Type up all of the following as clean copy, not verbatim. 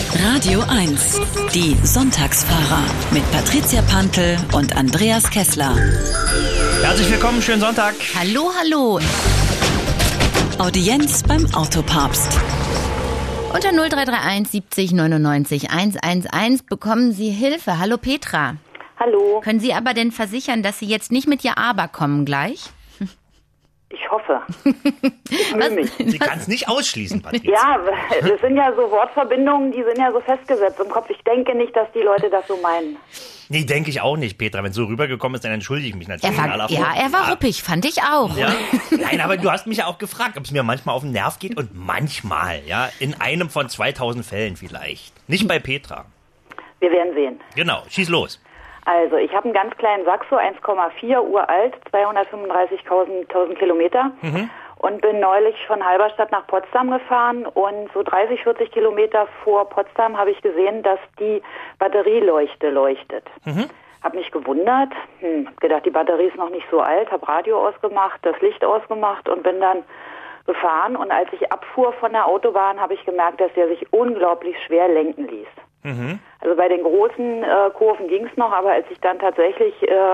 Radio 1, die Sonntagsfahrer mit Patricia Pantl und Andreas Kessler. Herzlich willkommen, schönen Sonntag. Hallo, hallo. Audienz beim Autopapst. Unter 0331 70 99 111 bekommen Sie Hilfe. Hallo Petra. Hallo. Können Sie aber denn versichern, dass Sie jetzt nicht mit Ihr Aber kommen gleich? Ich hoffe. Ich mühe mich. Sie kann es nicht ausschließen, Patricia. Ja, das sind ja so Wortverbindungen, die sind ja so festgesetzt im Kopf. Ich denke nicht, dass die Leute das so meinen. Nee, denke ich auch nicht, Petra. Wenn es so rübergekommen ist, dann entschuldige ich mich natürlich. Er war ruppig, fand ich auch. Ja. Nein, aber du hast mich ja auch gefragt, ob es mir manchmal auf den Nerv geht. Und manchmal, ja, in einem von 2000 Fällen vielleicht. Nicht bei Petra. Wir werden sehen. Genau, schieß los. Also, ich habe einen ganz kleinen Saxo, 1,4, uralt, 235.000 Kilometer. Und bin neulich von Halberstadt nach Potsdam gefahren. Und so 30, 40 Kilometer vor Potsdam habe ich gesehen, dass die Batterieleuchte leuchtet. Hab mich gewundert, gedacht, die Batterie ist noch nicht so alt, habe Radio ausgemacht, das Licht ausgemacht und bin dann gefahren. Und als ich abfuhr von der Autobahn, habe ich gemerkt, dass der sich unglaublich schwer lenken ließ. Also bei den großen Kurven ging es noch, aber als ich dann tatsächlich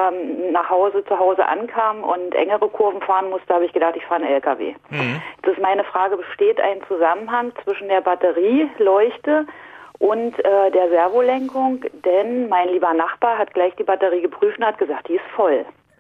zu Hause ankam und engere Kurven fahren musste, habe ich gedacht, ich fahre einen LKW. Jetzt ist meine Frage, besteht ein Zusammenhang zwischen der Batterieleuchte und der Servolenkung? Denn mein lieber Nachbar hat gleich die Batterie geprüft und hat gesagt, die ist voll.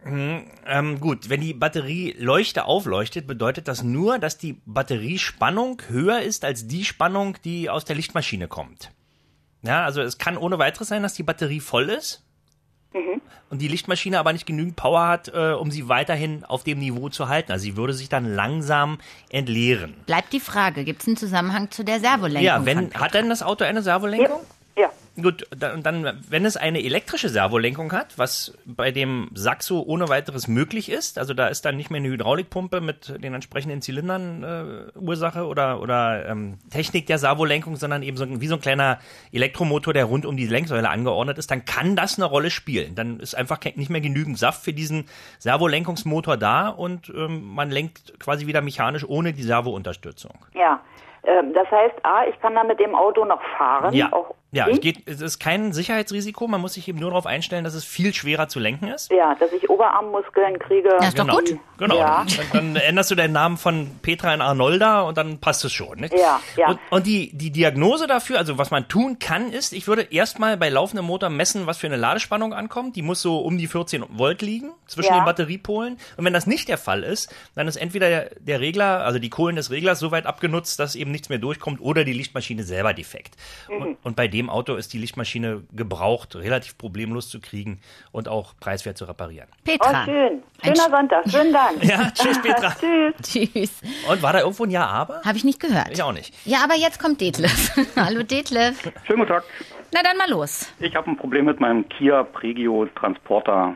Gut, wenn die Batterieleuchte aufleuchtet, bedeutet das nur, dass die Batteriespannung höher ist als die Spannung, die aus der Lichtmaschine kommt. Ja, also es kann ohne weiteres sein, dass die Batterie voll ist und die Lichtmaschine aber nicht genügend Power hat, um sie weiterhin auf dem Niveau zu halten. Also sie würde sich dann langsam entleeren. Bleibt die Frage, gibt es einen Zusammenhang zu der Servolenkung? Ja, hat denn das Auto eine Servolenkung? Ja. Gut, dann, wenn es eine elektrische Servolenkung hat, was bei dem Saxo ohne weiteres möglich ist, also da ist dann nicht mehr eine Hydraulikpumpe mit den entsprechenden Zylindern Ursache oder Technik der Servolenkung, sondern eben wie so ein kleiner Elektromotor, der rund um die Lenksäule angeordnet ist, dann kann das eine Rolle spielen. Dann ist einfach nicht mehr genügend Saft für diesen Servolenkungsmotor da und man lenkt quasi wieder mechanisch ohne die Servounterstützung. Ja. Das heißt, ich kann da mit dem Auto noch fahren. Ja, es ist kein Sicherheitsrisiko. Man muss sich eben nur darauf einstellen, dass es viel schwerer zu lenken ist. Ja, dass ich Oberarmmuskeln kriege. Das ist doch gut. Genau. Ja. Dann änderst du deinen Namen von Petra in Arnolda und dann passt es schon. Nicht? Ja. Und die Diagnose dafür, also was man tun kann, ist, ich würde erstmal bei laufendem Motor messen, was für eine Ladespannung ankommt. Die muss so um die 14 Volt liegen zwischen den Batteriepolen. Und wenn das nicht der Fall ist, dann ist entweder der Regler, also die Kohlen des Reglers so weit abgenutzt, dass eben nichts mehr durchkommt oder die Lichtmaschine selber defekt. Und bei dem Auto ist die Lichtmaschine gebraucht, relativ problemlos zu kriegen und auch preiswert zu reparieren. Petra. Oh, schön. Schöner Sonntag. Schönen Dank. Ja, tschüss Petra. Tschüss. Und war da irgendwo ein Ja, aber? Habe ich nicht gehört. Ich auch nicht. Ja, aber jetzt kommt Detlef. Hallo Detlef. Schönen guten Tag. Na dann mal los. Ich habe ein Problem mit meinem Kia Pregio Transporter.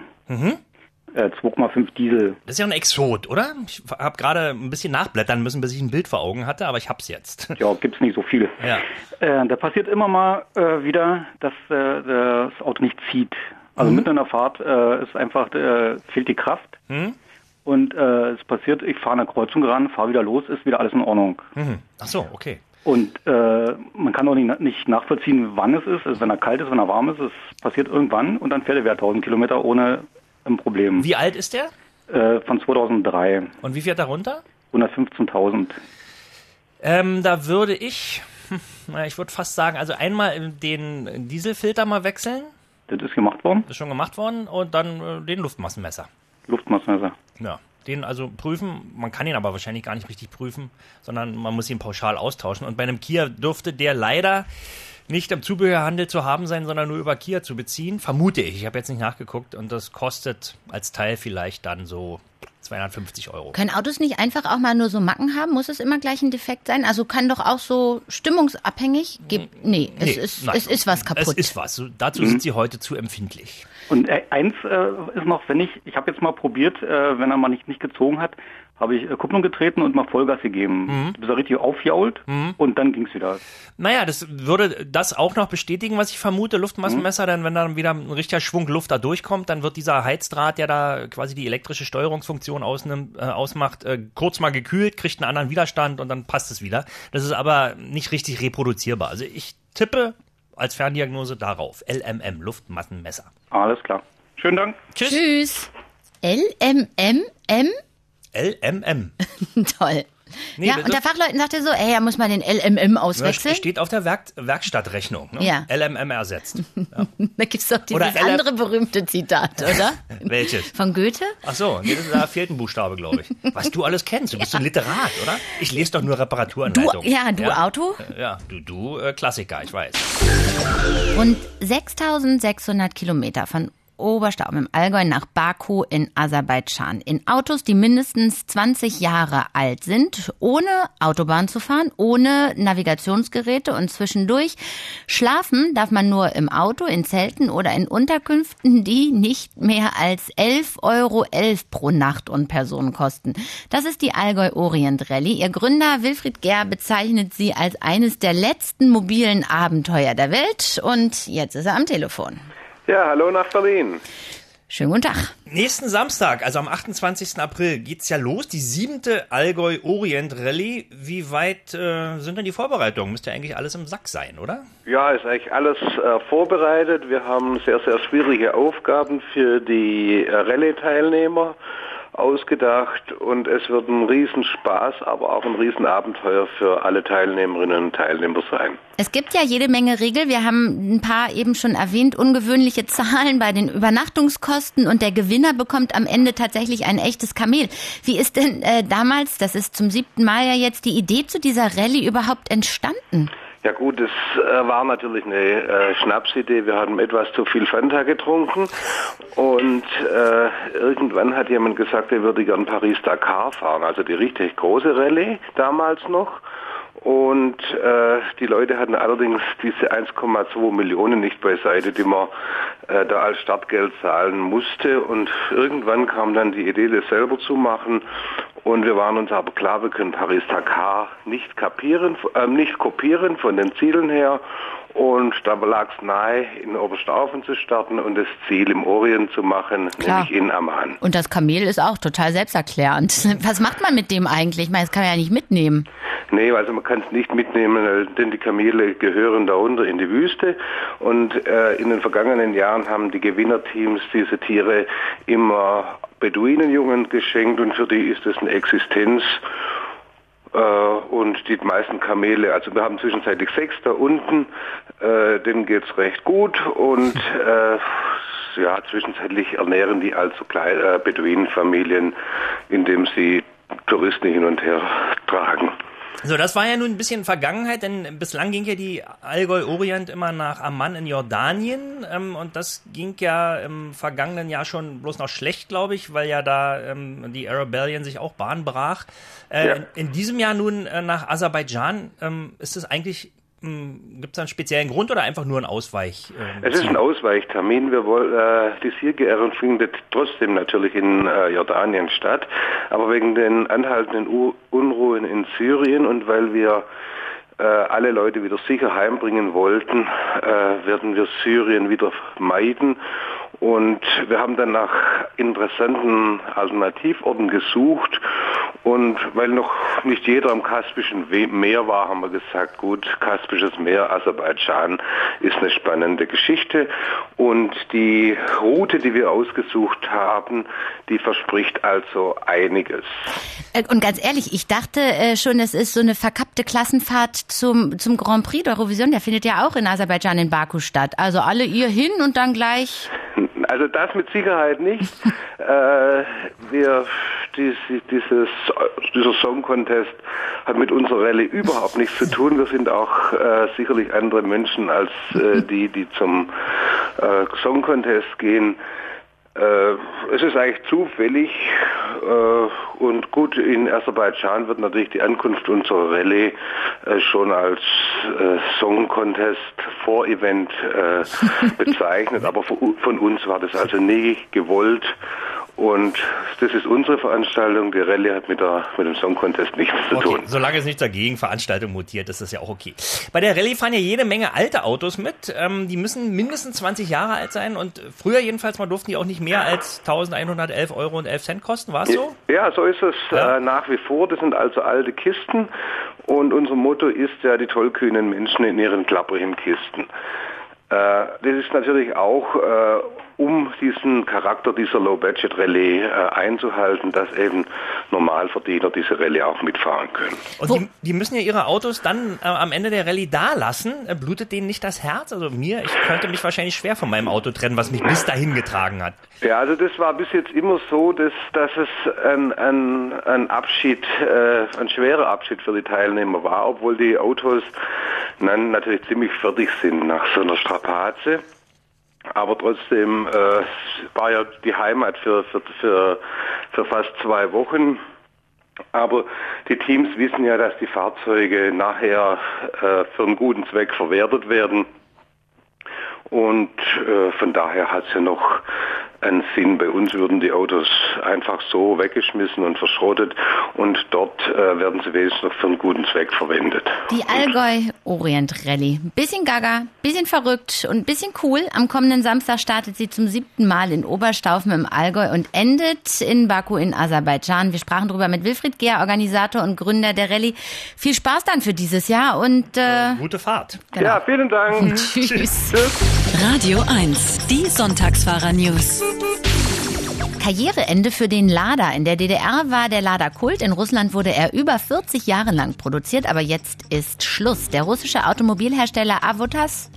2,5 Diesel. Das ist ja ein Exot, oder? Ich habe gerade ein bisschen nachblättern müssen, bis ich ein Bild vor Augen hatte, aber ich hab's jetzt. Ja, gibt's nicht so viele. Ja. Da passiert immer mal wieder, dass das Auto nicht zieht. Also mitten in der Fahrt ist einfach fehlt die Kraft. Und es passiert, ich fahre eine Kreuzung ran, fahre wieder los, ist wieder alles in Ordnung. Ach so, okay. Und man kann auch nicht nachvollziehen, wann es ist. Also wenn er kalt ist, wenn er warm ist, es passiert irgendwann und dann fährt er wieder 1000 Kilometer ohne ein Problem. Wie alt ist der? Von 2003. Und wie fährt er runter? 115.000. Da würde ich würde fast sagen, also einmal den Dieselfilter mal wechseln. Das ist gemacht worden? Das ist schon gemacht worden. Und dann den Luftmassenmesser. Luftmassenmesser. Ja, den also prüfen. Man kann ihn aber wahrscheinlich gar nicht richtig prüfen, sondern man muss ihn pauschal austauschen. Und bei einem Kia dürfte der leider nicht im Zubehörhandel zu haben sein, sondern nur über Kia zu beziehen. Vermute ich. Ich habe jetzt nicht nachgeguckt. Und das kostet als Teil vielleicht dann so 250 €. Können Autos nicht einfach auch mal nur so Macken haben? Muss es immer gleich ein Defekt sein? Also kann doch auch so stimmungsabhängig geben? Nee, es ist was kaputt. Es ist was. Dazu sind sie heute zu empfindlich. Und eins ist noch, ich habe jetzt mal probiert, wenn er mal nicht gezogen hat, habe ich Kupplung getreten und mal Vollgas gegeben. Bis er richtig aufjault und dann ging's wieder. Naja, das würde das auch noch bestätigen, was ich vermute, Luftmassenmesser, denn wenn dann wieder ein richtiger Schwung Luft da durchkommt, dann wird dieser Heizdraht, der da quasi die elektrische Steuerungsfunktion ausmacht, kurz mal gekühlt, kriegt einen anderen Widerstand und dann passt es wieder. Das ist aber nicht richtig reproduzierbar. Also ich tippe als Ferndiagnose darauf. LMM, Luftmassenmesser. Alles klar. Schönen Dank. Tschüss. LMM? LMM. Toll. Nee, ja, und der Fachleuten sagt er so, da muss man den LMM auswechseln. Steht auf der Werkstattrechnung. Ne? Ja. LMM ersetzt. Ja. Da gibt's doch dieses andere berühmte Zitat, oder? Welches? Von Goethe? Ach so, nee, da fehlt ein Buchstabe, glaube ich. Was du alles kennst. Du bist so ein Literat, oder? Ich lese doch nur Reparaturanleitungen. Du Auto? Ja, du Klassiker, ich weiß. Rund 6.600 Kilometer von Oberstauben im Allgäu nach Baku in Aserbaidschan. In Autos, die mindestens 20 Jahre alt sind, ohne Autobahn zu fahren, ohne Navigationsgeräte und zwischendurch. Schlafen darf man nur im Auto, in Zelten oder in Unterkünften, die nicht mehr als 11,11 Euro pro Nacht und Person kosten. Das ist die Allgäu Orient Rallye. Ihr Gründer Wilfried Gehr bezeichnet sie als eines der letzten mobilen Abenteuer der Welt. Und jetzt ist er am Telefon. Ja, hallo nach Berlin. Schönen guten Tag. Nächsten Samstag, also am 28. April, geht's ja los, die 7. Allgäu Orient Rallye. Wie weit sind denn die Vorbereitungen? Müsste ja eigentlich alles im Sack sein, oder? Ja, ist eigentlich alles vorbereitet. Wir haben sehr, sehr schwierige Aufgaben für die Rallye-Teilnehmer ausgedacht und es wird ein Riesenspaß, aber auch ein Riesenabenteuer für alle Teilnehmerinnen und Teilnehmer sein. Es gibt ja jede Menge Regeln. Wir haben ein paar eben schon erwähnt, ungewöhnliche Zahlen bei den Übernachtungskosten und der Gewinner bekommt am Ende tatsächlich ein echtes Kamel. Wie ist denn damals, das ist zum 7. Mal ja jetzt, die Idee zu dieser Rallye überhaupt entstanden? Ja gut, es war natürlich eine Schnapsidee. Wir hatten etwas zu viel Fanta getrunken und irgendwann hat jemand gesagt, er würde gern Paris-Dakar fahren, also die richtig große Rallye damals noch. Und die Leute hatten allerdings diese 1,2 Millionen nicht beiseite, die man da als Startgeld zahlen musste. Und irgendwann kam dann die Idee, das selber zu machen. Und wir waren uns aber klar, wir können Paris-Dakar nicht kopieren von den Zielen her. Und da lag es nahe, in Oberstaufen zu starten und das Ziel im Orient zu machen, Klar. nämlich in Amman. Und das Kamel ist auch total selbsterklärend. Was macht man mit dem eigentlich? Ich meine, das kann man ja nicht mitnehmen. Nee, also man kann es nicht mitnehmen, denn die Kamele gehören darunter in die Wüste. Und in den vergangenen Jahren haben die Gewinnerteams diese Tiere immer Beduinenjungen geschenkt und für die ist es eine Existenz. Und die meisten Kamele, also wir haben zwischenzeitlich 6 da unten, denen geht's recht gut und zwischenzeitlich ernähren die also Beduinenfamilien, indem sie Touristen hin und her tragen. So, das war ja nun ein bisschen Vergangenheit, denn bislang ging ja die Allgäu Orient immer nach Amman in Jordanien und das ging ja im vergangenen Jahr schon bloß noch schlecht, glaube ich, weil ja da die Arabellion sich auch Bahn brach. In diesem Jahr nun nach Aserbaidschan, ist es eigentlich, gibt es einen speziellen Grund oder einfach nur ein Ausweich? Es ist ein Ausweichtermin. Wir wollen, die Siegerehrung findet trotzdem natürlich in Jordanien statt, aber wegen den anhaltenden Unruhen in Syrien und weil wir alle Leute wieder sicher heimbringen wollten, werden wir Syrien wieder meiden. Und wir haben dann nach interessanten Alternativorten gesucht und weil noch nicht jeder am Kaspischen Meer war, haben wir gesagt, gut, Kaspisches Meer, Aserbaidschan ist eine spannende Geschichte und die Route, die wir ausgesucht haben, die verspricht also einiges. Und ganz ehrlich, ich dachte schon, es ist so eine verkappte Klassenfahrt zum Grand Prix d'Eurovision, der findet ja auch in Aserbaidschan in Baku statt. Also alle ihr hin und dann gleich... Also das mit Sicherheit nicht. Dieser Song Contest hat mit unserer Rallye überhaupt nichts zu tun. Wir sind auch sicherlich andere Menschen als die zum Song Contest gehen. Es ist eigentlich zufällig und gut, in Aserbaidschan wird natürlich die Ankunft unserer Rallye schon als Song Contest Vorevent bezeichnet, aber von uns war das also nie gewollt Und das ist unsere Veranstaltung. Die Rallye hat mit dem Song Contest nichts zu tun. Solange es nicht dagegen Veranstaltung mutiert, ist das ja auch okay. Bei der Rallye fahren ja jede Menge alte Autos mit. Die müssen mindestens 20 Jahre alt sein und früher jedenfalls mal durften die auch nicht mehr als 1.111,11 € kosten. War es so? Ja, so ist es nach wie vor. Das sind also alte Kisten und unser Motto ist ja die tollkühnen Menschen in ihren klapprigen Kisten. Das ist natürlich auch, um diesen Charakter dieser Low-Budget-Rallye einzuhalten, dass eben Normalverdiener diese Rallye auch mitfahren können. Und die müssen ja ihre Autos dann am Ende der Rallye da lassen. Blutet denen nicht das Herz? Also ich könnte mich wahrscheinlich schwer von meinem Auto trennen, was mich bis dahin getragen hat. Ja, also das war bis jetzt immer so, dass es ein Abschied, ein schwerer Abschied für die Teilnehmer war, obwohl die Autos dann natürlich ziemlich fertig sind nach so einer Strapaze. Aber trotzdem war ja die Heimat für fast 2 Wochen. Aber die Teams wissen ja, dass die Fahrzeuge nachher für einen guten Zweck verwertet werden. Und von daher hat es ja noch einen Sinn. Bei uns würden die Autos einfach so weggeschmissen und verschrottet und dort werden sie wenigstens noch für einen guten Zweck verwendet. Die Allgäu Orient Rallye. Bisschen gaga, bisschen verrückt und bisschen cool. Am kommenden Samstag startet sie zum 7. Mal in Oberstaufen im Allgäu und endet in Baku in Aserbaidschan. Wir sprachen darüber mit Wilfried Gehr, Organisator und Gründer der Rallye. Viel Spaß dann für dieses Jahr und gute Fahrt. Genau. Ja, vielen Dank. Tschüss. Radio 1, die Sonntagsfahrer-News. Karriereende für den Lada. In der DDR war der Lada Kult. In Russland wurde er über 40 Jahre lang produziert, aber jetzt ist Schluss. Der russische Automobilhersteller Avtovaz,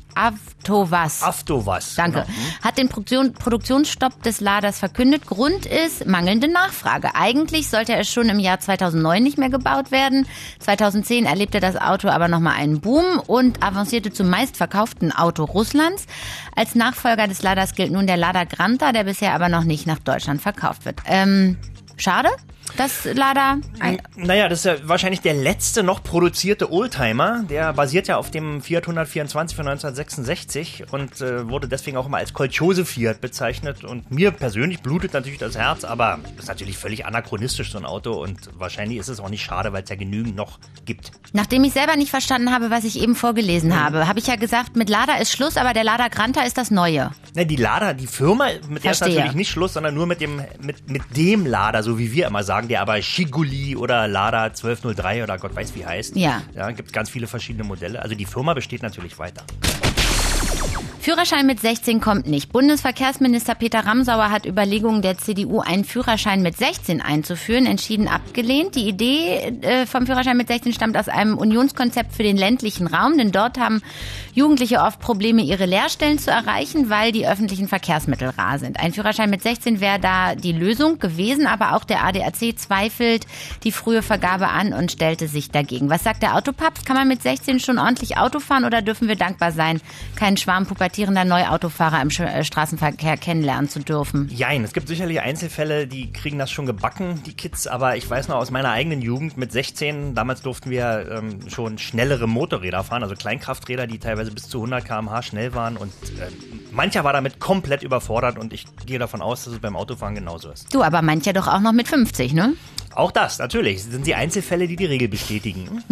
danke, hat den Produktionsstopp des Ladas verkündet. Grund ist mangelnde Nachfrage. Eigentlich sollte es schon im Jahr 2009 nicht mehr gebaut werden. 2010 erlebte das Auto aber nochmal einen Boom und avancierte zum meistverkauften Auto Russlands. Als Nachfolger des Ladas gilt nun der Lada Granta, der bisher aber noch nicht nach Deutschland verkauft wird. Schade, dass Lada... Naja, das ist ja wahrscheinlich der letzte noch produzierte Oldtimer. Der basiert ja auf dem Fiat 124 von 1966 und wurde deswegen auch immer als Kolchose Fiat bezeichnet. Und mir persönlich blutet natürlich das Herz, aber ist natürlich völlig anachronistisch, so ein Auto. Und wahrscheinlich ist es auch nicht schade, weil es ja genügend noch gibt. Nachdem ich selber nicht verstanden habe, was ich eben vorgelesen habe, habe ich ja gesagt, mit Lada ist Schluss, aber der Lada Granta ist das Neue. Ne, die Lada, die Firma, mit der ist natürlich nicht Schluss, sondern nur mit dem Lada, so wie wir immer sagen, der aber Shiguli oder Lada 1203 oder Gott weiß wie heißt. Ja, gibt ganz viele verschiedene Modelle. Also die Firma besteht natürlich weiter. Führerschein mit 16 kommt nicht. Bundesverkehrsminister Peter Ramsauer hat Überlegungen der CDU, einen Führerschein mit 16 einzuführen, entschieden abgelehnt. Die Idee vom Führerschein mit 16 stammt aus einem Unionskonzept für den ländlichen Raum, denn dort haben Jugendliche oft Probleme, ihre Lehrstellen zu erreichen, weil die öffentlichen Verkehrsmittel rar sind. Ein Führerschein mit 16 wäre da die Lösung gewesen, aber auch der ADAC zweifelt die frühe Vergabe an und stellte sich dagegen. Was sagt der Autopapst? Kann man mit 16 schon ordentlich Auto fahren oder dürfen wir dankbar sein, keinen Schwarm pubertierender Neuautofahrer im Straßenverkehr kennenlernen zu dürfen? Jein, es gibt sicherlich Einzelfälle, die kriegen das schon gebacken, die Kids, aber ich weiß noch aus meiner eigenen Jugend mit 16, damals durften wir schon schnellere Motorräder fahren, also Kleinkrafträder, die teilweise bis zu 100 km/h schnell waren und mancher war damit komplett überfordert und ich gehe davon aus, dass es beim Autofahren genauso ist. Du, aber mancher doch auch noch mit 50, ne? Auch das, natürlich. Das sind die Einzelfälle, die die Regel bestätigen.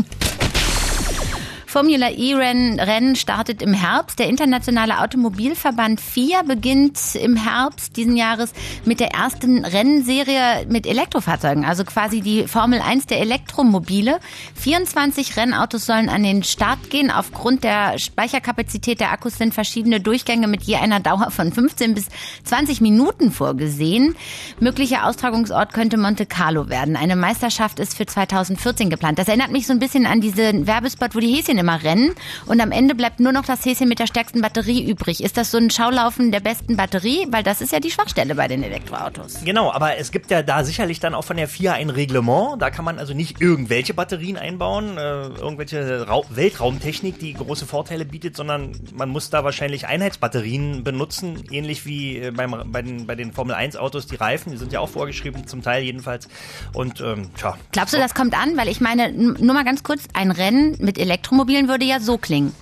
Formula E-Rennen startet im Herbst. Der internationale Automobilverband FIA beginnt im Herbst diesen Jahres mit der ersten Rennserie mit Elektrofahrzeugen, also quasi die Formel 1 der Elektromobile. 24 Rennautos sollen an den Start gehen. Aufgrund der Speicherkapazität der Akkus sind verschiedene Durchgänge mit je einer Dauer von 15 bis 20 Minuten vorgesehen. Möglicher Austragungsort könnte Monte Carlo werden. Eine Meisterschaft ist für 2014 geplant. Das erinnert mich so ein bisschen an diesen Werbespot, wo die Häschen immer rennen und am Ende bleibt nur noch das Häschen mit der stärksten Batterie übrig. Ist das so ein Schaulaufen der besten Batterie? Weil das ist ja die Schwachstelle bei den Elektroautos. Genau, aber es gibt ja da sicherlich dann auch von der FIA ein Reglement. Da kann man also nicht irgendwelche Batterien einbauen, irgendwelche Weltraumtechnik, die große Vorteile bietet, sondern man muss da wahrscheinlich Einheitsbatterien benutzen, ähnlich wie bei den Formel-1-Autos die Reifen. Die sind ja auch vorgeschrieben, zum Teil jedenfalls. Und glaubst du, das kommt an? Weil ich meine, nur mal ganz kurz, ein Rennen mit Elektromobilen würde ja so klingen.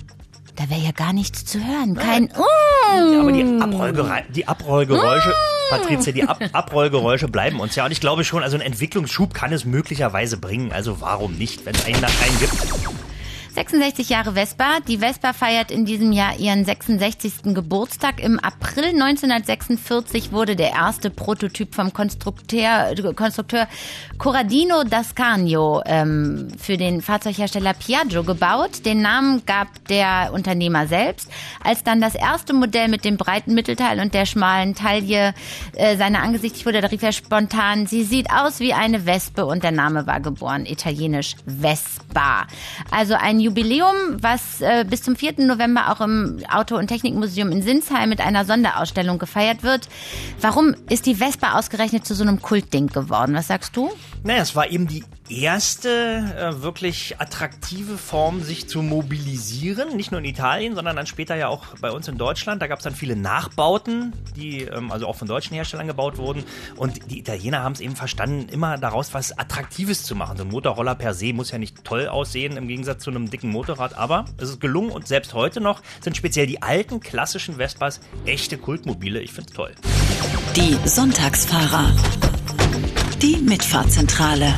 Da wäre ja gar nichts zu hören. Kein ja, aber die Abrollgeräusche Patricia, die Abrollgeräusche bleiben uns ja. Und ich glaube schon, also einen Entwicklungsschub kann es möglicherweise bringen. Also warum nicht, wenn es einen gibt? 66 Jahre Vespa. Die Vespa feiert in diesem Jahr ihren 66. Geburtstag. Im April 1946 wurde der erste Prototyp vom Konstrukteur Corradino d'Ascanio für den Fahrzeughersteller Piaggio gebaut. Den Namen gab der Unternehmer selbst. Als dann das erste Modell mit dem breiten Mittelteil und der schmalen Taille seiner angesichtigt wurde, da rief er spontan, sie sieht aus wie eine Wespe, und der Name war geboren, italienisch Vespa. Also ein Jubiläum, was bis zum 4. November auch im Auto- und Technikmuseum in Sinsheim mit einer Sonderausstellung gefeiert wird. Warum ist die Vespa ausgerechnet zu so einem Kultding geworden? Was sagst du? Naja, es war eben die erste wirklich attraktive Form, sich zu mobilisieren. Nicht nur in Italien, sondern dann später ja auch bei uns in Deutschland. Da gab es dann viele Nachbauten, die also auch von deutschen Herstellern gebaut wurden. Und die Italiener haben es eben verstanden, immer daraus was Attraktives zu machen. So ein Motorroller per se muss ja nicht toll aussehen, im Gegensatz zu einem dicken Motorrad. Aber es ist gelungen, und selbst heute noch sind speziell die alten klassischen Vespas echte Kultmobile. Ich finde es toll. Die Sonntagsfahrer. Die Mitfahrzentrale.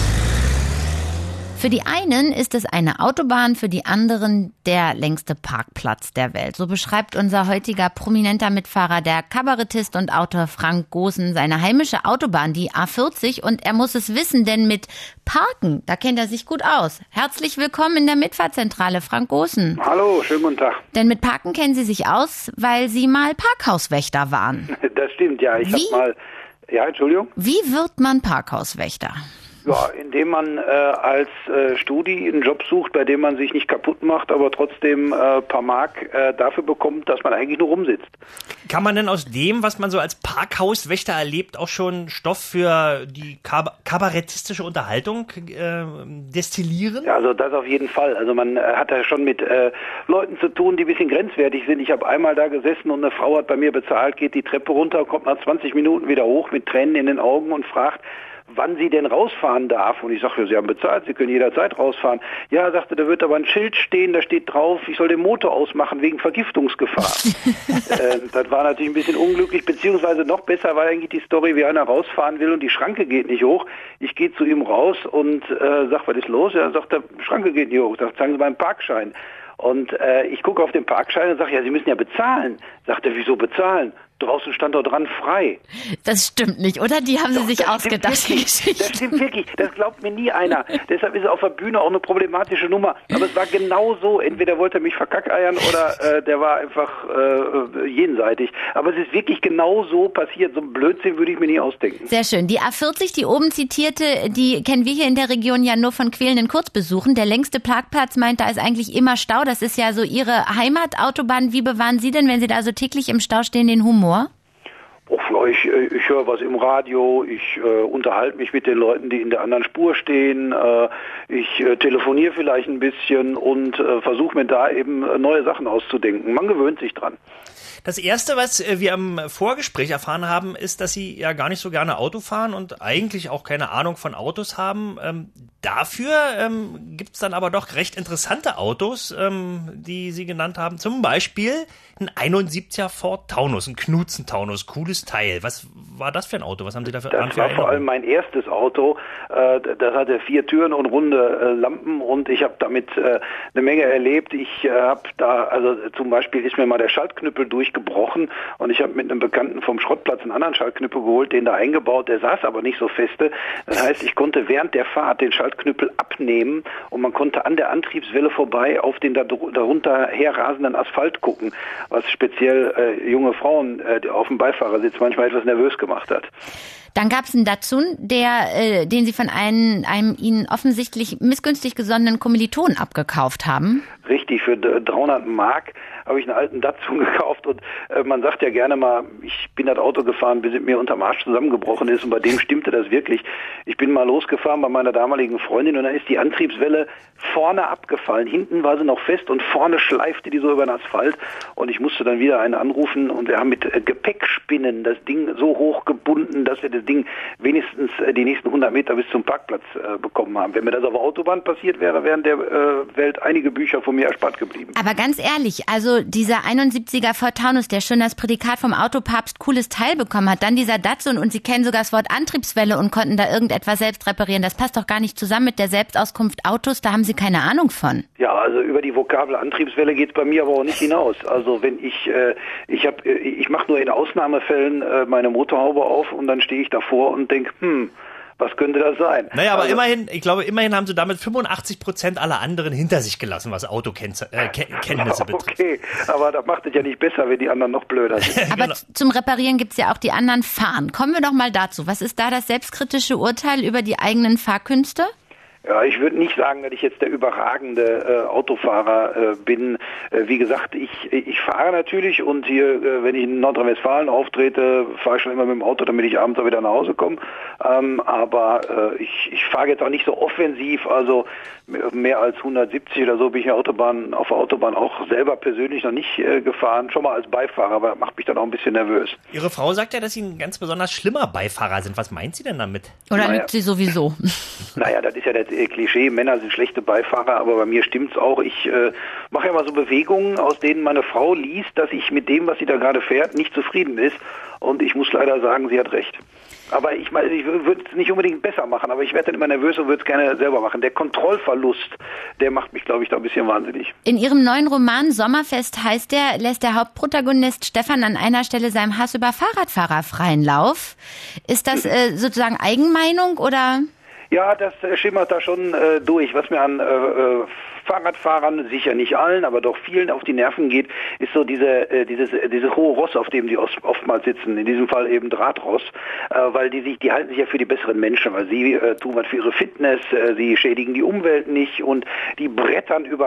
Für die einen ist es eine Autobahn, für die anderen der längste Parkplatz der Welt. So beschreibt unser heutiger prominenter Mitfahrer, der Kabarettist und Autor Frank Goossen, seine heimische Autobahn, die A40. Und er muss es wissen, denn mit Parken, da kennt er sich gut aus. Herzlich willkommen in der Mitfahrzentrale, Frank Goossen. Hallo, schönen guten Tag. Denn mit Parken kennen Sie sich aus, weil Sie mal Parkhauswächter waren. Das stimmt, ja. Ich habe mal... Ja, Entschuldigung? Wie wird man Parkhauswächter? Ja, indem man als Studi einen Job sucht, bei dem man sich nicht kaputt macht, aber trotzdem paar Mark dafür bekommt, dass man eigentlich nur rumsitzt. Kann man denn aus dem, was man so als Parkhauswächter erlebt, auch schon Stoff für die kabarettistische Unterhaltung destillieren? Ja, also das auf jeden Fall. Also man hat ja schon mit Leuten zu tun, die ein bisschen grenzwertig sind. Ich habe einmal da gesessen und eine Frau hat bei mir bezahlt, geht die Treppe runter, kommt nach 20 Minuten wieder hoch mit Tränen in den Augen und fragt, wann sie denn rausfahren darf. Und ich sage, ja, Sie haben bezahlt, Sie können jederzeit rausfahren. Ja, sagte, da wird aber ein Schild stehen, da steht drauf, ich soll den Motor ausmachen wegen Vergiftungsgefahr. Das war natürlich ein bisschen unglücklich, beziehungsweise noch besser war eigentlich die Story, wie einer rausfahren will und die Schranke geht nicht hoch. Ich gehe zu ihm raus und sage, was ist los? Ja, sagt er, Schranke geht nicht hoch. Sagt, zeigen Sie mal einen Parkschein. Und ich gucke auf den Parkschein und sage, ja, Sie müssen ja bezahlen. Sagt er, wieso bezahlen? Draußen stand doch dran frei. Das stimmt nicht, oder? Die haben Sie sich ausgedacht, die Geschichte. Das stimmt wirklich. Das glaubt mir nie einer. Deshalb ist es auf der Bühne auch eine problematische Nummer. Aber es war genau so. Entweder wollte er mich verkackeiern oder der war einfach jenseitig. Aber es ist wirklich genau so passiert. So ein Blödsinn würde ich mir nie ausdenken. Sehr schön. Die A40, die oben zitierte, die kennen wir hier in der Region ja nur von quälenden Kurzbesuchen. Der längste Parkplatz meint, da ist eigentlich immer Stau. Das ist ja so Ihre Heimatautobahn. Wie bewahren Sie denn, wenn Sie da so täglich im Stau stehen, den Humor? Ich höre was im Radio, ich unterhalte mich mit den Leuten, die in der anderen Spur stehen, ich telefoniere vielleicht ein bisschen und versuche mir da eben neue Sachen auszudenken. Man gewöhnt sich dran. Das Erste, was wir im Vorgespräch erfahren haben, ist, dass Sie ja gar nicht so gerne Auto fahren und eigentlich auch keine Ahnung von Autos haben. Dafür gibt es dann aber doch recht interessante Autos, die Sie genannt haben. Zum Beispiel ein 71er Ford Taunus, ein Knutzen-Taunus, cooles Teil. Was war das für ein Auto? Was haben Sie dafür Das war vor allem mein erstes Auto. Das hatte 4 Türen und runde Lampen und ich habe damit eine Menge erlebt. Ich habe da, also zum Beispiel ist mir mal der Schaltknüppel durchgebrochen und ich habe mit einem Bekannten vom Schrottplatz einen anderen Schaltknüppel geholt, den da eingebaut. Der saß aber nicht so feste. Das heißt, ich konnte während der Fahrt den Schaltknüppel abnehmen und man konnte an der Antriebswelle vorbei auf den darunter herrasenden Asphalt gucken, was speziell junge Frauen auf dem Beifahrersitz manchmal etwas nervös gemacht hat. Dann gab es einen Datsun, den Sie von einem Ihnen offensichtlich missgünstig gesonnenen Kommilitonen abgekauft haben. Richtig, für 300 Mark habe ich einen alten Datsun gekauft und man sagt ja gerne mal, ich bin das Auto gefahren, bis es mir unterm Arsch zusammengebrochen ist und bei dem stimmte das wirklich. Ich bin mal losgefahren bei meiner damaligen Freundin und dann ist die Antriebswelle vorne abgefallen. Hinten war sie noch fest und vorne schleifte die so über den Asphalt und ich musste dann wieder einen anrufen und wir haben mit Gepäckspinnen das Ding so hoch gebunden, dass wir das dieses Ding wenigstens die nächsten 100 Meter bis zum Parkplatz bekommen haben. Wenn mir das auf der Autobahn passiert wäre, wären der Welt einige Bücher von mir erspart geblieben. Aber ganz ehrlich, also dieser 71er Ford Taunus, der schon das Prädikat vom Autopapst cooles Teil bekommen hat, dann dieser Datsun und Sie kennen sogar das Wort Antriebswelle und konnten da irgendetwas selbst reparieren. Das passt doch gar nicht zusammen mit der Selbstauskunft Autos, da haben Sie keine Ahnung von. Ja, also über die Vokabel Antriebswelle geht's bei mir aber auch nicht hinaus. Also wenn ich mache nur in Ausnahmefällen meine Motorhaube auf und dann stehe ich davor und denke, was könnte das sein? Naja, aber immerhin haben Sie damit 85% aller anderen hinter sich gelassen, was Autokenntnisse betrifft. Okay, aber das macht es ja nicht besser, wenn die anderen noch blöder sind. Aber zum Reparieren gibt's ja auch die anderen Fahren. Kommen wir doch mal dazu. Was ist da das selbstkritische Urteil über die eigenen Fahrkünste? Ja, ich würde nicht sagen, dass ich jetzt der überragende Autofahrer bin. Wie gesagt, ich fahre natürlich und hier, wenn ich in Nordrhein-Westfalen auftrete, fahre ich schon immer mit dem Auto, damit ich abends auch wieder nach Hause komme. Aber ich fahre jetzt auch nicht so offensiv, also mehr als 170 oder so bin ich auf der Autobahn auch selber persönlich noch nicht gefahren, schon mal als Beifahrer, aber das macht mich dann auch ein bisschen nervös. Ihre Frau sagt ja, dass Sie ein ganz besonders schlimmer Beifahrer sind. Was meint sie denn damit? Oder lügt sie sowieso? Naja, das ist ja das Klischee, Männer sind schlechte Beifahrer, aber bei mir stimmt's auch. Ich mache ja mal so Bewegungen, aus denen meine Frau liest, dass ich mit dem, was sie da gerade fährt, nicht zufrieden ist. Und ich muss leider sagen, sie hat recht. Aber ich würde es nicht unbedingt besser machen, aber ich werde dann immer nervös und würde es gerne selber machen. Der Kontrollverlust, der macht mich, glaube ich, da ein bisschen wahnsinnig. In Ihrem neuen Roman Sommerfest lässt der Hauptprotagonist Stefan an einer Stelle seinem Hass über Fahrradfahrer freien Lauf. Ist das sozusagen Eigenmeinung oder? Ja, das schimmert da schon durch. Was mir an Fahrradfahrern, sicher nicht allen, aber doch vielen auf die Nerven geht, ist so diese hohe Ross, auf dem die oftmals sitzen. In diesem Fall eben Drahtross, weil die halten sich ja für die besseren Menschen, weil sie tun was für ihre Fitness, sie schädigen die Umwelt nicht und die brettern über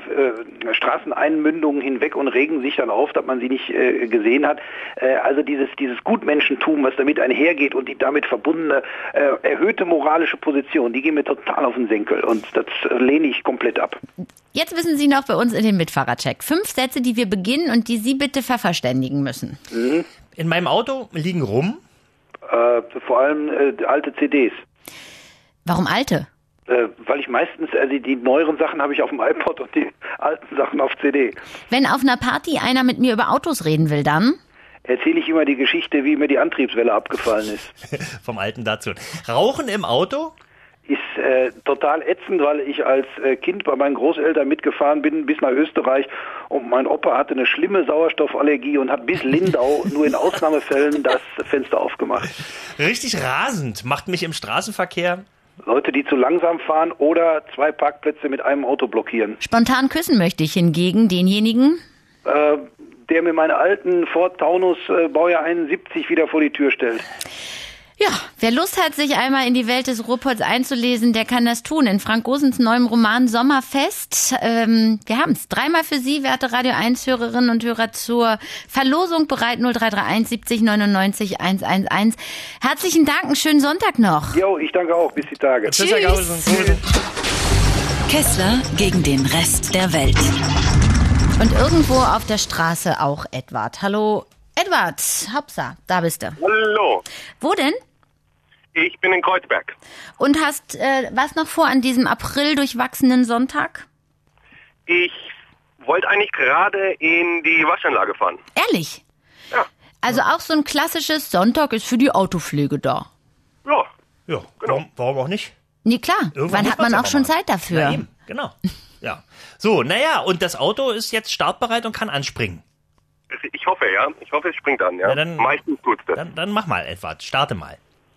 Straßeneinmündungen hinweg und regen sich dann auf, dass man sie nicht gesehen hat. Also dieses Gutmenschentum, was damit einhergeht und die damit verbundene erhöhte moralische Position, die gehen mir total auf den Senkel und das lehne ich komplett ab. Jetzt wissen Sie noch bei uns in den Mitfahrercheck 5 Sätze, die wir beginnen und die Sie bitte vervollständigen müssen. Mhm. In meinem Auto liegen rum? Vor allem alte CDs. Warum alte? Weil ich meistens, die neueren Sachen habe ich auf dem iPod und die alten Sachen auf CD. Wenn auf einer Party einer mit mir über Autos reden will, dann? Erzähle ich immer die Geschichte, wie mir die Antriebswelle abgefallen ist. Vom alten dazu. Rauchen im Auto? Ist total ätzend, weil ich als Kind bei meinen Großeltern mitgefahren bin bis nach Österreich und mein Opa hatte eine schlimme Sauerstoffallergie und hat bis Lindau nur in Ausnahmefällen das Fenster aufgemacht. Richtig rasend macht mich im Straßenverkehr Leute, die zu langsam fahren oder 2 Parkplätze mit einem Auto blockieren. Spontan küssen möchte ich hingegen denjenigen, der mir meinen alten Ford Taunus Baujahr 71 wieder vor die Tür stellt. Ja, wer Lust hat, sich einmal in die Welt des Ruhrpots einzulesen, der kann das tun. In Frank Gosens neuem Roman Sommerfest. Wir haben's. 3-mal für Sie, werte Radio 1 Hörerinnen und Hörer, zur Verlosung bereit. 0331 70 99 111. Herzlichen Dank, einen schönen Sonntag noch. Jo, ich danke auch. Bis die Tage. Tschüss. Kessler gegen den Rest der Welt. Und irgendwo auf der Straße auch Edward. Hallo, Edward. Hopsa, da bist du. Hallo. Wo denn? Ich bin in Kreuzberg. Und hast was noch vor an diesem April durchwachsenen Sonntag? Ich wollte eigentlich gerade in die Waschanlage fahren. Ehrlich? Ja. Also auch so ein klassisches Sonntag ist für die Autopflege da. Ja. Ja, Genau. warum auch nicht? Nee, klar. Irgendwann Wann muss hat man man's auch einfach schon machen. Zeit dafür? Na eben, genau. Ja. So, naja, und das Auto ist jetzt startbereit und kann anspringen. Ich hoffe, ja. Ich hoffe, es springt an, ja. Na dann- Meistens tut's das. Dann mach mal, Edward, starte mal.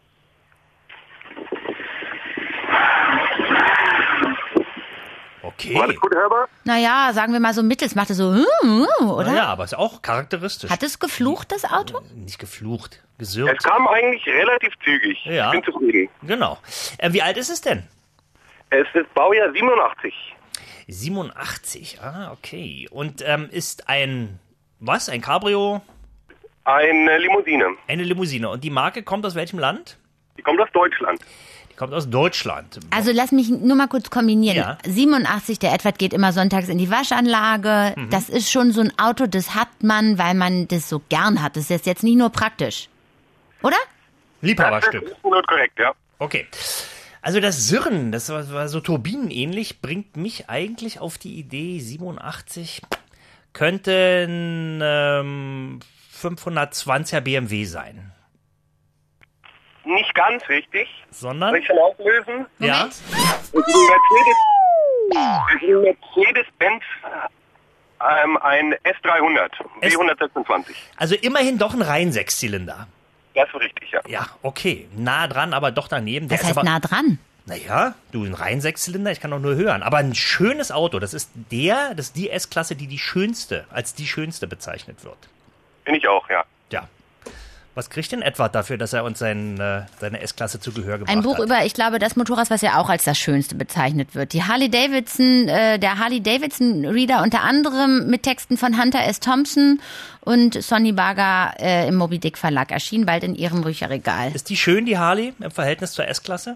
Okay. War das gut hörbar? Naja, sagen wir mal so mittels, macht es so, oder? Ja, aber ist auch charakteristisch. Hat es geflucht, das Auto? Nicht geflucht, Es gesirrt. kam eigentlich relativ zügig. Ja. Ich bin zufrieden. Genau. Wie alt ist es denn? Es ist Baujahr 87. 87, okay. Und ist ein Cabrio? Eine Limousine. Eine Limousine. Und die Marke kommt aus welchem Land? Die kommt aus Deutschland. Die kommt aus Deutschland. Also lass mich nur mal kurz kombinieren. Ja. 87, der Edward geht immer sonntags in die Waschanlage. Das ist schon so ein Auto, das hat man, weil man das so gern hat. Das ist jetzt nicht nur praktisch. Oder? Liebhaberstück. Das ist absolut korrekt, ja. Okay. Also das Sirren, das war so turbinenähnlich, bringt mich eigentlich auf die Idee, 87 könnte ein 520er BMW sein. Nicht ganz richtig. Sondern? Soll ich schon auflösen? Ja. Es ist ein Mercedes-Benz, ein S300, B126. Also immerhin doch ein rein Sechszylinder. Das ist richtig, ja. Ja, okay. Nah dran, aber doch daneben. Was heißt nah dran? Naja, du, ein rein Sechszylinder, ich kann doch nur hören. Aber ein schönes Auto, das ist die S-Klasse, die schönste, als die schönste bezeichnet wird. Bin ich auch, ja. Ja. Was kriegt denn Edward dafür, dass er uns seine S-Klasse zu Gehör gebracht hat? Ein Buch über, ich glaube, das Motorrad, was ja auch als das Schönste bezeichnet wird. Die der Harley-Davidson-Reader, unter anderem mit Texten von Hunter S. Thompson und Sonny Baga im Moby Dick Verlag, erschien bald in ihrem Bücherregal. Ist die schön, die Harley, im Verhältnis zur S-Klasse?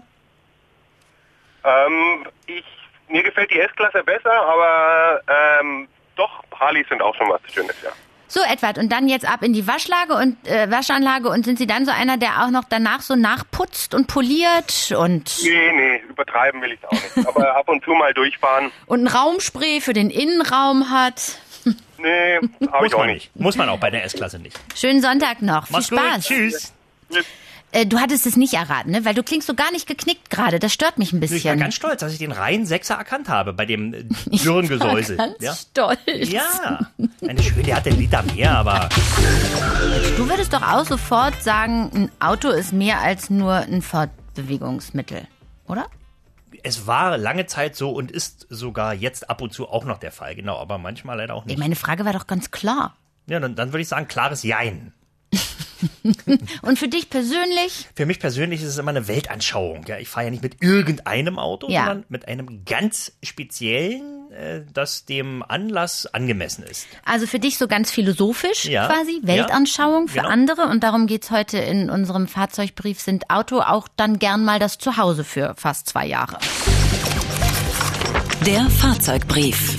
Mir gefällt die S-Klasse besser, aber doch, Harleys sind auch schon was Schönes, ja. So, Edward, und dann jetzt ab in die Waschanlage und sind Sie dann so einer, der auch noch danach so nachputzt und poliert und... Nee, übertreiben will ich auch nicht. Aber ab und zu mal durchfahren. Und ein Raumspray für den Innenraum hat. Nee, habe ich auch nicht. Muss man auch bei der S-Klasse nicht. Schönen Sonntag noch. Mach's Viel Spaß. gut. Tschüss. Du hattest es nicht erraten, ne? Weil du klingst so gar nicht geknickt gerade. Das stört mich ein bisschen. Ich war ganz stolz, dass ich den reinen Sechser erkannt habe bei dem dürren Gesäusel. Ganz stolz. Ja, eine schöne, der hat einen Liter mehr, aber... Du würdest doch auch sofort sagen, ein Auto ist mehr als nur ein Fortbewegungsmittel, oder? Es war lange Zeit so und ist sogar jetzt ab und zu auch noch der Fall, genau, aber manchmal leider auch nicht. Meine Frage war doch ganz klar. Ja, dann würde ich sagen, klares Jein. Und für dich persönlich? Für mich persönlich ist es immer eine Weltanschauung. Ja, ich fahre ja nicht mit irgendeinem Auto, sondern mit einem ganz speziellen, das dem Anlass angemessen ist. Also für dich so ganz philosophisch quasi, Weltanschauung für genau. andere. Und darum geht's heute in unserem Fahrzeugbrief. Sind Auto auch dann gern mal das Zuhause für fast 2 Jahre? Der Fahrzeugbrief.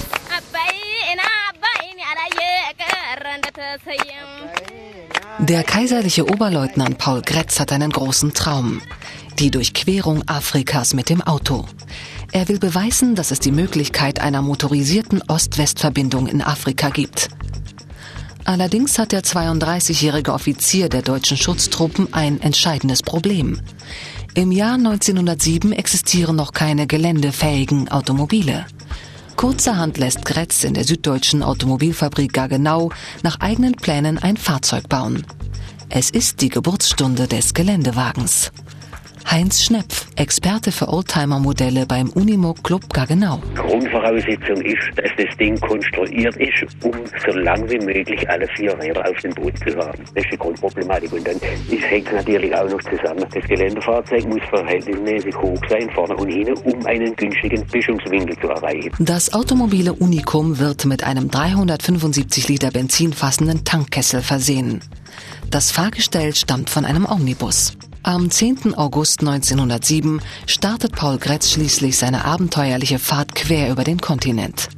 Der kaiserliche Oberleutnant Paul Grätz hat einen großen Traum. Die Durchquerung Afrikas mit dem Auto. Er will beweisen, dass es die Möglichkeit einer motorisierten Ost-West-Verbindung in Afrika gibt. Allerdings hat der 32-jährige Offizier der deutschen Schutztruppen ein entscheidendes Problem. Im Jahr 1907 existieren noch keine geländefähigen Automobile. Kurzerhand lässt Grätz in der süddeutschen Automobilfabrik Gaggenau nach eigenen Plänen ein Fahrzeug bauen. Es ist die Geburtsstunde des Geländewagens. Heinz Schnepf, Experte für Oldtimer-Modelle beim Unimog Club Gaggenau. Grundvoraussetzung ist, dass das Ding konstruiert ist, um so lang wie möglich alle 4 Räder auf dem Boden zu haben. Das ist die Grundproblematik. Und dann hängt natürlich auch noch zusammen. Das Geländefahrzeug muss verhältnismäßig hoch sein, vorne und hinten, um einen günstigen Böschungswinkel zu erreichen. Das automobile Unikum wird mit einem 375 Liter Benzin fassenden Tankkessel versehen. Das Fahrgestell stammt von einem Omnibus. Am 10. August 1907 startet Paul Grätz schließlich seine abenteuerliche Fahrt quer über den Kontinent.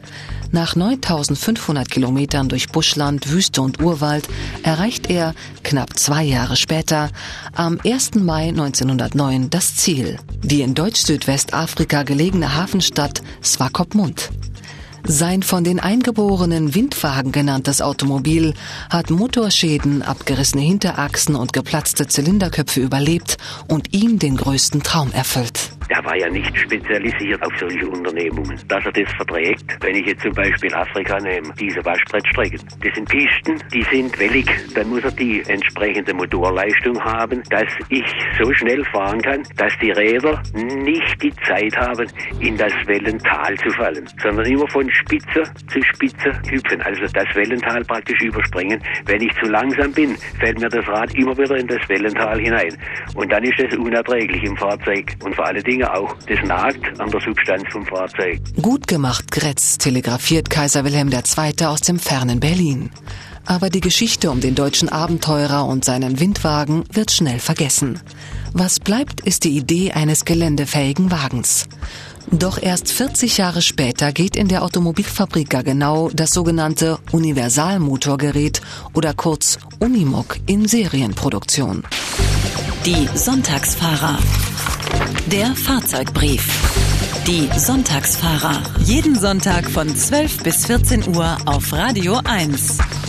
Nach 9.500 Kilometern durch Buschland, Wüste und Urwald erreicht er, knapp 2 Jahre später, am 1. Mai 1909 das Ziel, die in Deutsch-Südwestafrika gelegene Hafenstadt Swakopmund. Sein von den Eingeborenen Windwagen genanntes Automobil hat Motorschäden, abgerissene Hinterachsen und geplatzte Zylinderköpfe überlebt und ihm den größten Traum erfüllt. Er war ja nicht spezialisiert auf solche Unternehmungen. Dass er das verträgt, wenn ich jetzt zum Beispiel Afrika nehme, diese Waschbrettstrecken, das sind Pisten, die sind wellig. Dann muss er die entsprechende Motorleistung haben, dass ich so schnell fahren kann, dass die Räder nicht die Zeit haben, in das Wellental zu fallen, sondern immer von Spitze zu Spitze hüpfen, also das Wellental praktisch überspringen. Wenn ich zu langsam bin, fällt mir das Rad immer wieder in das Wellental hinein. Und dann ist das unerträglich im Fahrzeug. Und vor allen Dingen auch, das nagt an der Substanz vom Fahrzeug. Gut gemacht, Grätz, telegrafiert Kaiser Wilhelm II. Aus dem fernen Berlin. Aber die Geschichte um den deutschen Abenteurer und seinen Windwagen wird schnell vergessen. Was bleibt, ist die Idee eines geländefähigen Wagens. Doch erst 40 Jahre später geht in der Automobilfabrik Gaggenau das sogenannte Universalmotorgerät oder kurz Unimog in Serienproduktion. Die Sonntagsfahrer. Der Fahrzeugbrief. Die Sonntagsfahrer. Jeden Sonntag von 12 bis 14 Uhr auf Radio 1.